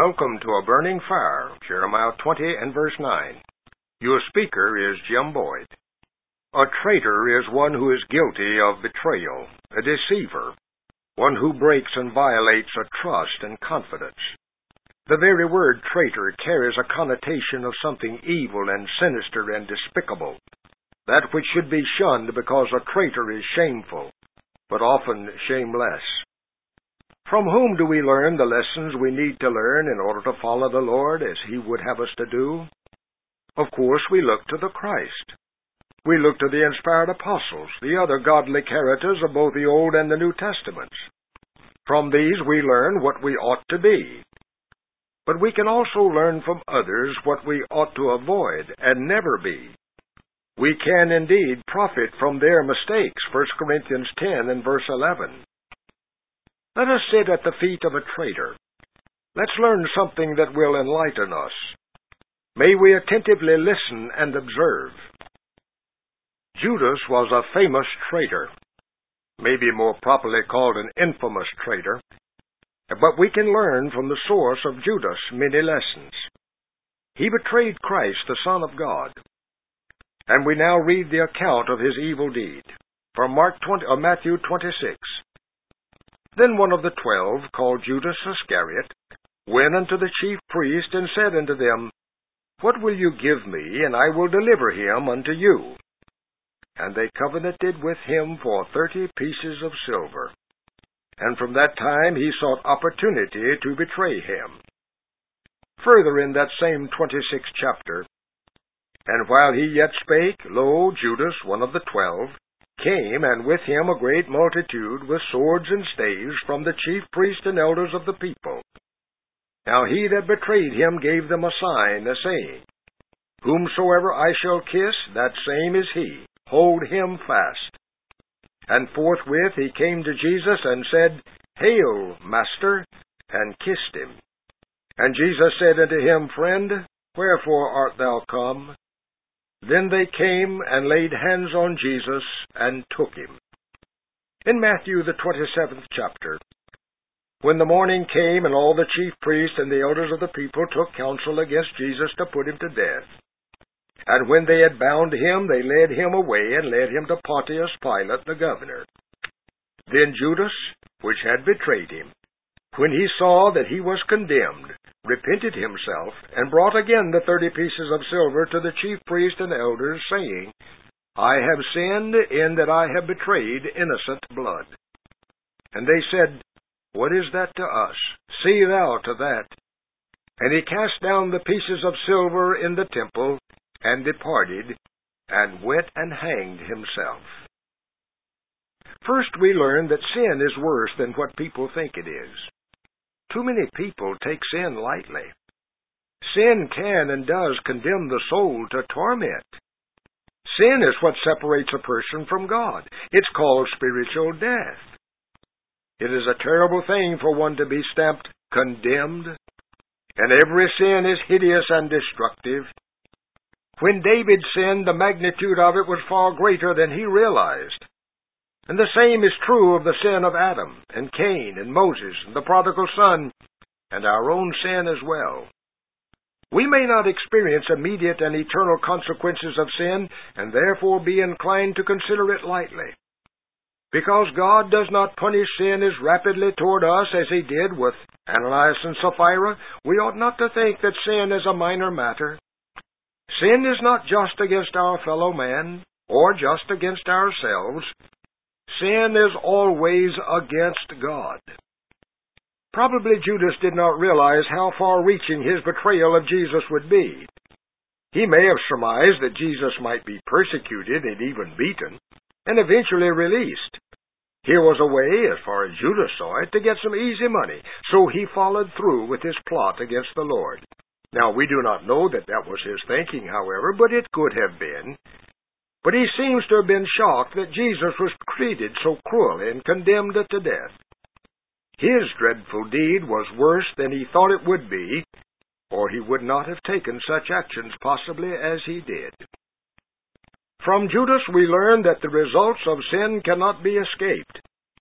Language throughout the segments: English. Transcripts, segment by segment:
Welcome to A Burning Fire, Jeremiah 20 and verse 9. Your speaker is Jim Boyd. A traitor is one who is guilty of betrayal, a deceiver, one who breaks and violates a trust and confidence. The very word traitor carries a connotation of something evil and sinister and despicable, that which should be shunned because a traitor is shameful, but often shameless. From whom do we learn the lessons we need to learn in order to follow the Lord as He would have us to do? Of course, we look to the Christ. We look to the inspired apostles, the other godly characters of both the Old and the New Testaments. From these we learn what we ought to be. But we can also learn from others what we ought to avoid and never be. We can indeed profit from their mistakes, 1 Corinthians 10 and verse 11. Let us sit at the feet of a traitor. Let's learn something that will enlighten us. May we attentively listen and observe. Judas was a famous traitor, maybe more properly called an infamous traitor, but we can learn from the source of Judas many lessons. He betrayed Christ, the Son of God, and we now read the account of his evil deed from Matthew 26. Then one of the 12, called Judas Iscariot, went unto the chief priest and said unto them, What will you give me, and I will deliver him unto you? And they covenanted with him for 30 pieces of silver. And from that time he sought opportunity to betray him. Further in that same 26th chapter, And while he yet spake, lo, Judas, one of the 12, came, and with him a great multitude with swords and staves from the chief priests and elders of the people. Now he that betrayed him gave them a sign, saying, Whomsoever I shall kiss, that same is he. Hold him fast. And forthwith he came to Jesus and said, Hail, Master, and kissed him. And Jesus said unto him, Friend, wherefore art thou come? Then they came and laid hands on Jesus and took him. In Matthew the 27th chapter, when the morning came, and all the chief priests and the elders of the people took counsel against Jesus to put him to death. And when they had bound him, they led him away and led him to Pontius Pilate the governor. Then Judas, which had betrayed him, when he saw that he was condemned, repented himself, and brought again the 30 pieces of silver to the chief priests and elders, saying, I have sinned in that I have betrayed innocent blood. And they said, What is that to us? See thou to that. And he cast down the pieces of silver in the temple, and departed, and went and hanged himself. First we learn that sin is worse than what people think it is. Too many people take sin lightly. Sin can and does condemn the soul to torment. Sin is what separates a person from God. It's called spiritual death. It is a terrible thing for one to be stamped condemned, and every sin is hideous and destructive. When David sinned, the magnitude of it was far greater than he realized. And the same is true of the sin of Adam, and Cain, and Moses, and the prodigal son, and our own sin as well. We may not experience immediate and eternal consequences of sin, and therefore be inclined to consider it lightly. Because God does not punish sin as rapidly toward us as He did with Ananias and Sapphira, we ought not to think that sin is a minor matter. Sin is not just against our fellow man, or just against ourselves. Sin is always against God. Probably Judas did not realize how far-reaching his betrayal of Jesus would be. He may have surmised that Jesus might be persecuted and even beaten, and eventually released. Here was a way, as far as Judas saw it, to get some easy money, so he followed through with his plot against the Lord. Now, we do not know that that was his thinking, however, but it could have been. But he seems to have been shocked that Jesus was treated so cruelly and condemned to death. His dreadful deed was worse than he thought it would be, or he would not have taken such actions possibly as he did. From Judas we learn that the results of sin cannot be escaped.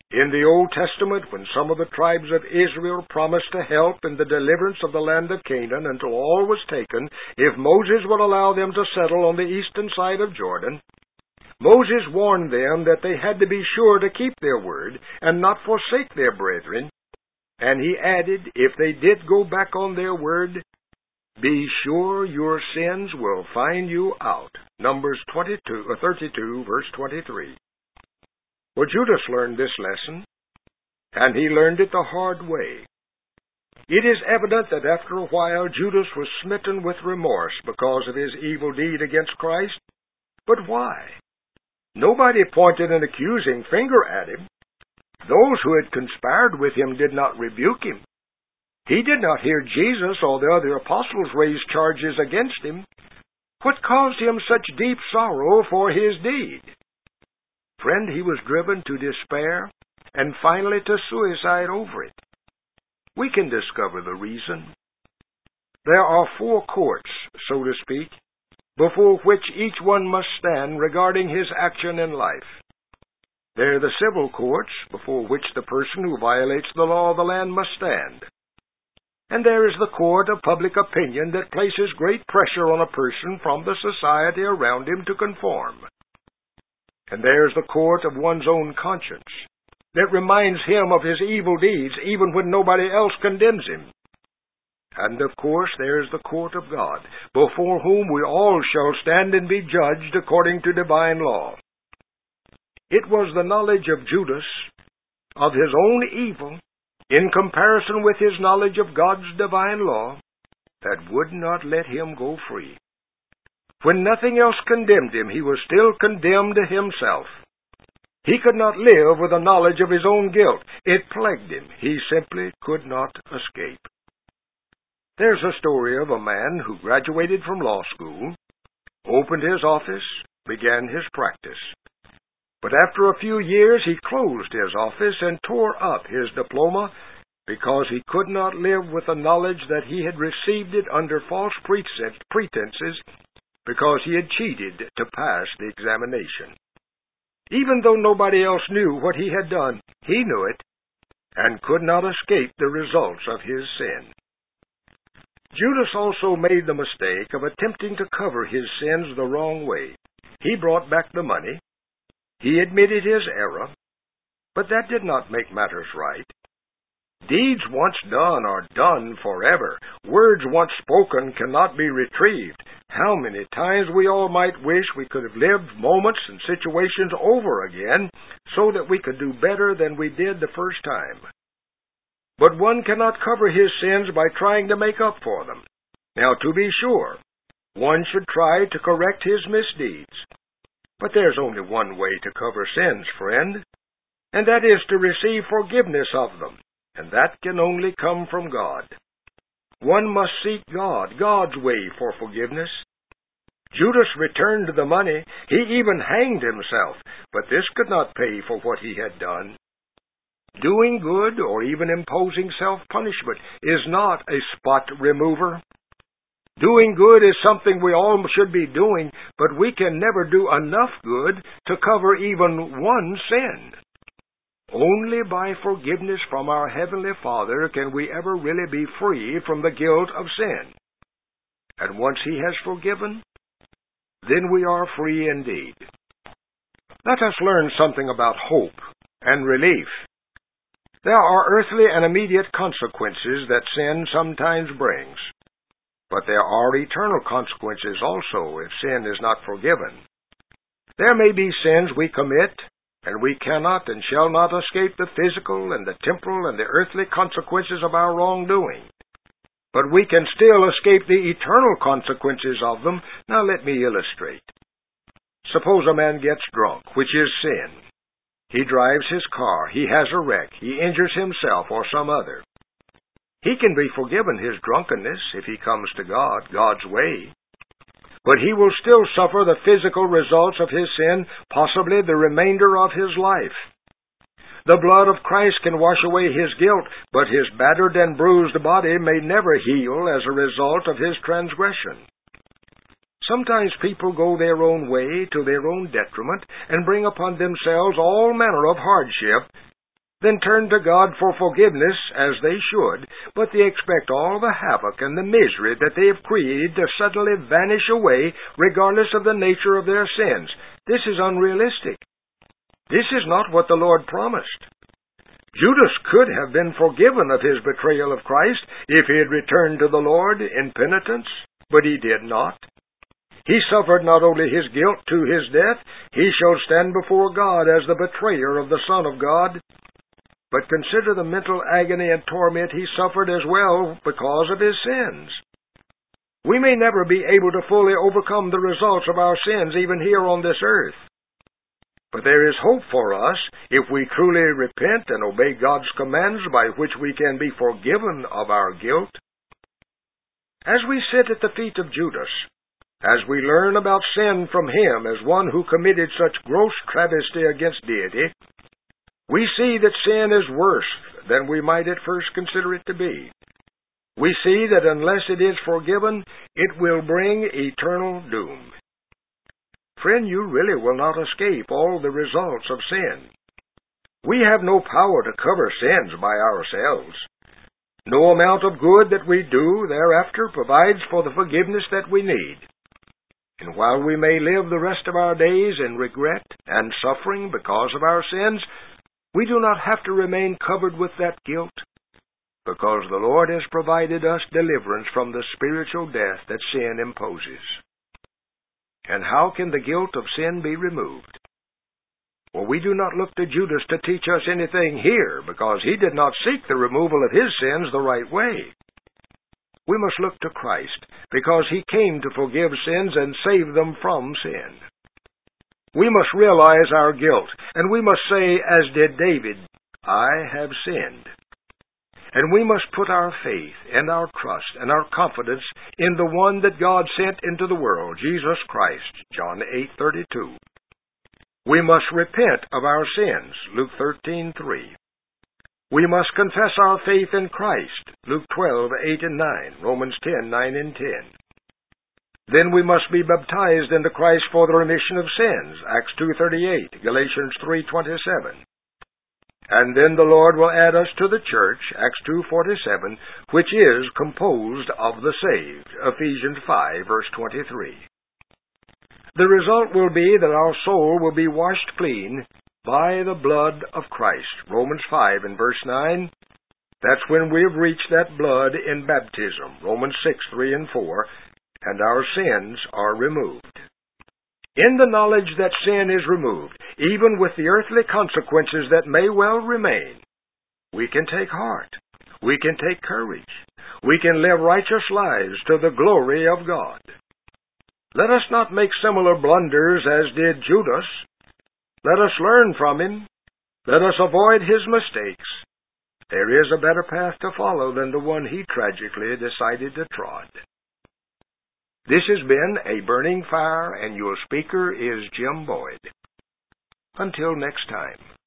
In the Old Testament, when some of the tribes of Israel promised to help in the deliverance of the land of Canaan until all was taken, if Moses would allow them to settle on the eastern side of Jordan, Moses warned them that they had to be sure to keep their word and not forsake their brethren, and he added, if they did go back on their word, be sure your sins will find you out. Numbers 32, verse 23. Well, Judas learned this lesson, and he learned it the hard way. It is evident that after a while Judas was smitten with remorse because of his evil deed against Christ. But why? Nobody pointed an accusing finger at him. Those who had conspired with him did not rebuke him. He did not hear Jesus or the other apostles raise charges against him. What caused him such deep sorrow for his deed? Friend, he was driven to despair and finally to suicide over it. We can discover the reason. There are 4 courts, so to speak, before which each one must stand regarding his action in life. There are the civil courts, before which the person who violates the law of the land must stand. And there is the court of public opinion that places great pressure on a person from the society around him to conform. And there's the court of one's own conscience that reminds him of his evil deeds even when nobody else condemns him. And of course there's the court of God, before whom we all shall stand and be judged according to divine law. It was the knowledge of Judas, of his own evil, in comparison with his knowledge of God's divine law, that would not let him go free. When nothing else condemned him, he was still condemned himself. He could not live with the knowledge of his own guilt. It plagued him. He simply could not escape. There's a story of a man who graduated from law school, opened his office, began his practice. But after a few years, he closed his office and tore up his diploma because he could not live with the knowledge that he had received it under false pretenses because he had cheated to pass the examination. Even though nobody else knew what he had done, he knew it and could not escape the results of his sin. Judas also made the mistake of attempting to cover his sins the wrong way. He brought back the money. He admitted his error, but that did not make matters right. Deeds once done are done forever. Words once spoken cannot be retrieved. How many times we all might wish we could have lived moments and situations over again so that we could do better than we did the first time. But one cannot cover his sins by trying to make up for them. Now, to be sure, one should try to correct his misdeeds. But there's only one way to cover sins, friend, and that is to receive forgiveness of them, and that can only come from God. One must seek God, God's way for forgiveness. Judas returned the money. He even hanged himself, but this could not pay for what he had done. Doing good or even imposing self-punishment is not a spot remover. Doing good is something we all should be doing, but we can never do enough good to cover even one sin. Only by forgiveness from our Heavenly Father can we ever really be free from the guilt of sin. And once He has forgiven, then we are free indeed. Let us learn something about hope and relief. There are earthly and immediate consequences that sin sometimes brings. But there are eternal consequences also if sin is not forgiven. There may be sins we commit, and we cannot and shall not escape the physical and the temporal and the earthly consequences of our wrongdoing. But we can still escape the eternal consequences of them. Now let me illustrate. Suppose a man gets drunk, which is sin. He drives his car, he has a wreck, he injures himself or some other. He can be forgiven his drunkenness if he comes to God, God's way. But he will still suffer the physical results of his sin, possibly the remainder of his life. The blood of Christ can wash away his guilt, but his battered and bruised body may never heal as a result of his transgression. Sometimes people go their own way to their own detriment and bring upon themselves all manner of hardship then turn to God for forgiveness as they should, but they expect all the havoc and the misery that they have created to suddenly vanish away regardless of the nature of their sins. This is unrealistic. This is not what the Lord promised. Judas could have been forgiven of his betrayal of Christ if he had returned to the Lord in penitence, but he did not. He suffered not only his guilt to his death, he shall stand before God as the betrayer of the Son of God. But consider the mental agony and torment he suffered as well because of his sins. We may never be able to fully overcome the results of our sins even here on this earth. But there is hope for us if we truly repent and obey God's commands by which we can be forgiven of our guilt. As we sit at the feet of Judas, as we learn about sin from him as one who committed such gross travesty against deity, we see that sin is worse than we might at first consider it to be. We see that unless it is forgiven, it will bring eternal doom. Friend, you really will not escape all the results of sin. We have no power to cover sins by ourselves. No amount of good that we do thereafter provides for the forgiveness that we need. And while we may live the rest of our days in regret and suffering because of our sins, we do not have to remain covered with that guilt, because the Lord has provided us deliverance from the spiritual death that sin imposes. And how can the guilt of sin be removed? Well, we do not look to Judas to teach us anything here, because he did not seek the removal of his sins the right way. We must look to Christ, because he came to forgive sins and save them from sin. We must realize our guilt, and we must say, as did David, I have sinned. And we must put our faith and our trust and our confidence in the one that God sent into the world, Jesus Christ, John 8:32. We must repent of our sins, Luke 13:3. We must confess our faith in Christ, Luke 12:8 and 9, Romans 10:9 and 10. Then we must be baptized into Christ for the remission of sins, Acts 2:38, Galatians 3:27. And then the Lord will add us to the church, Acts 2:47, which is composed of the saved, Ephesians 5, verse 23. The result will be that our soul will be washed clean by the blood of Christ, Romans 5 and verse 9. That's when we have reached that blood in baptism, Romans 6:3 and 4, and our sins are removed. In the knowledge that sin is removed, even with the earthly consequences that may well remain, we can take heart, we can take courage, we can live righteous lives to the glory of God. Let us not make similar blunders as did Judas. Let us learn from him. Let us avoid his mistakes. There is a better path to follow than the one he tragically decided to trod. This has been A Burning Fire, and your speaker is Jim Boyd. Until next time.